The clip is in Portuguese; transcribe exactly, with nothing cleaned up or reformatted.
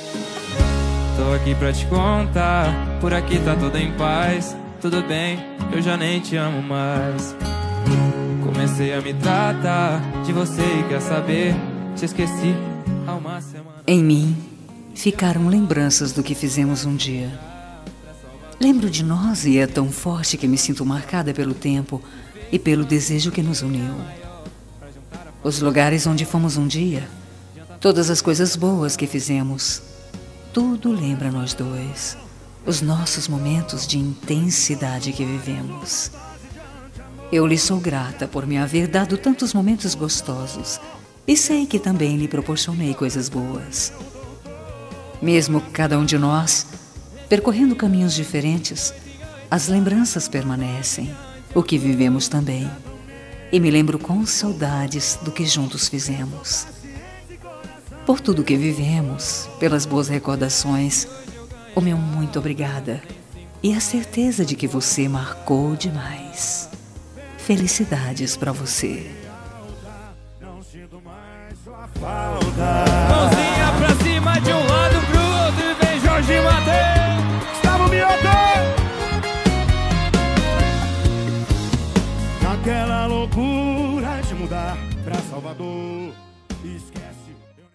Tô aqui pra te contar, por aqui tá tudo em paz. Tudo bem, eu já nem te amo mais. Comecei a me tratar de você e quer saber, te esqueci há uma semana. Em mim ficaram lembranças do que fizemos um dia. Lembro de nós e é tão forte que me sinto marcada pelo tempo e pelo desejo que nos uniu. Os lugares onde fomos um dia, todas as coisas boas que fizemos, tudo lembra nós dois, os nossos momentos de intensidade que vivemos. Eu lhe sou grata por me haver dado tantos momentos gostosos e sei que também lhe proporcionei coisas boas. Mesmo cada um de nós percorrendo caminhos diferentes, as lembranças permanecem, o que vivemos também, e me lembro com saudades do que juntos fizemos. Por tudo que vivemos, pelas boas recordações, o meu muito obrigada e a certeza de que você marcou demais. Felicidades pra você. Não sinto mais sua falta. Mãozinha pra cima de um lado pro outro e vem Jorge Mateus. Gustavo Mioto. Naquela loucura de mudar pra Salvador. Esquece.